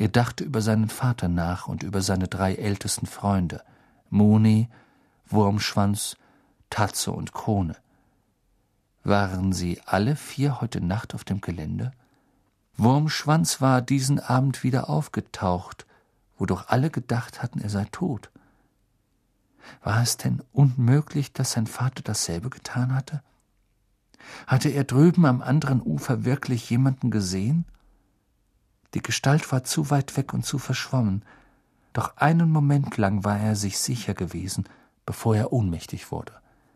Er dachte über seinen Vater nach und über seine 3 ältesten Freunde, Mooney, Wurmschwanz, Tatze und Krone. Waren sie alle 4 heute Nacht auf dem Gelände? Wurmschwanz war diesen Abend wieder aufgetaucht, wo doch alle gedacht hatten, er sei tot. War es denn unmöglich, dass sein Vater dasselbe getan hatte? Hatte er drüben am anderen Ufer wirklich jemanden gesehen? Die Gestalt war zu weit weg und zu verschwommen, doch einen Moment lang war er sich sicher gewesen, bevor er ohnmächtig wurde.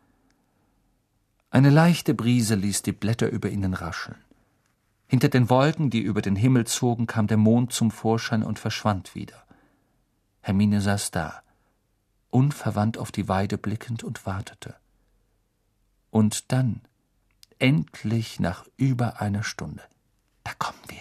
Eine leichte Brise ließ die Blätter über ihnen rascheln. Hinter den Wolken, die über den Himmel zogen, kam der Mond zum Vorschein und verschwand wieder. Hermine saß da, unverwandt auf die Weide blickend und wartete. Und dann, endlich nach über einer Stunde, da kommen wir.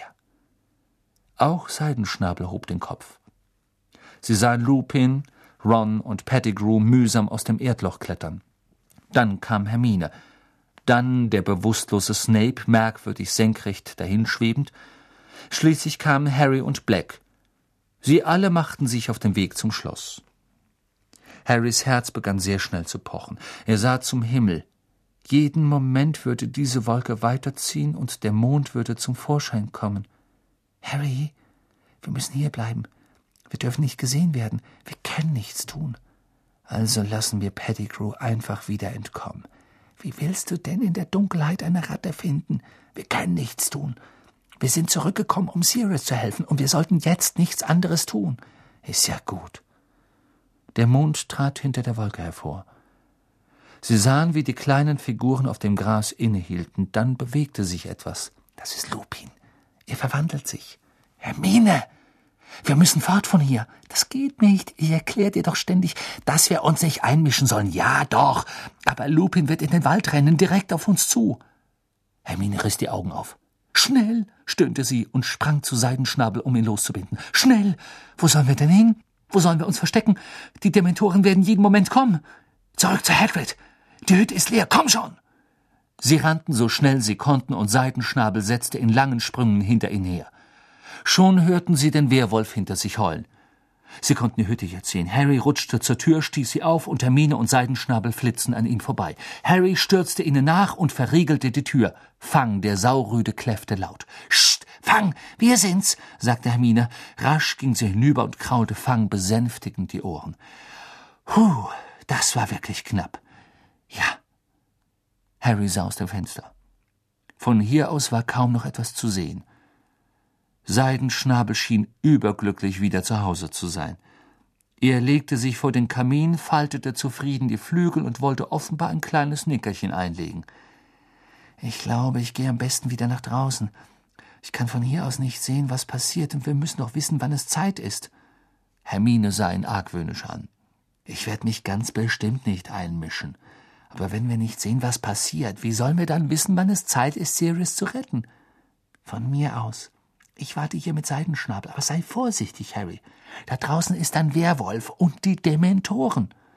Auch Seidenschnabel hob den Kopf. Sie sahen Lupin, Ron und Pettigrew mühsam aus dem Erdloch klettern. Dann kam Hermine, dann der bewusstlose Snape, merkwürdig senkrecht dahinschwebend. Schließlich kamen Harry und Black. Sie alle machten sich auf den Weg zum Schloss. Harrys Herz begann sehr schnell zu pochen. Er sah zum Himmel. Jeden Moment würde diese Wolke weiterziehen und der Mond würde zum Vorschein kommen. »Harry, wir müssen hier bleiben. Wir dürfen nicht gesehen werden. Wir können nichts tun. Also lassen wir Pettigrew einfach wieder entkommen. Wie willst du denn in der Dunkelheit eine Ratte finden? Wir können nichts tun. Wir sind zurückgekommen, um Sirius zu helfen, und wir sollten jetzt nichts anderes tun. Ist ja gut.« Der Mond trat hinter der Wolke hervor. Sie sahen, wie die kleinen Figuren auf dem Gras innehielten. Dann bewegte sich etwas. »Das ist Lupin. Er verwandelt sich.« »Hermine! Wir müssen fort von hier. Das geht nicht. Ich erkläre dir doch ständig, dass wir uns nicht einmischen sollen. Ja, doch. Aber Lupin wird in den Wald rennen, direkt auf uns zu.« Hermine riss die Augen auf. »Schnell«, stöhnte sie und sprang zu Seidenschnabel, um ihn loszubinden. »Schnell! Wo sollen wir denn hin? Wo sollen wir uns verstecken? Die Dementoren werden jeden Moment kommen. Zurück zu Hagrid. Die Hütte ist leer. Komm schon!« Sie rannten so schnell sie konnten, und Seidenschnabel setzte in langen Sprüngen hinter ihnen her. Schon hörten sie den Wehrwolf hinter sich heulen. Sie konnten die Hütte jetzt sehen. Harry rutschte zur Tür, stieß sie auf, und Hermine und Seidenschnabel flitzten an ihm vorbei. Harry stürzte ihnen nach und verriegelte die Tür. Fang, der Saurüde, kläffte laut. »Psst, Fang, wir sind's«, sagte Hermine. Rasch ging sie hinüber und kraulte Fang besänftigend die Ohren. Das war wirklich knapp. Ja. Harry sah aus dem Fenster. Von hier aus war kaum noch etwas zu sehen. Seidenschnabel schien überglücklich, wieder zu Hause zu sein. Er legte sich vor den Kamin, faltete zufrieden die Flügel und wollte offenbar ein kleines Nickerchen einlegen. »Ich glaube, ich gehe am besten wieder nach draußen. Ich kann von hier aus nicht sehen, was passiert, und wir müssen doch wissen, wann es Zeit ist.« Hermine sah ihn argwöhnisch an. »Ich werde mich ganz bestimmt nicht einmischen. Aber wenn wir nicht sehen, was passiert, wie sollen wir dann wissen, wann es Zeit ist, Sirius zu retten?« »Von mir aus. Ich warte hier mit Seidenschnabel, aber sei vorsichtig, Harry. Da draußen ist ein Wehrwolf und die Dementoren.«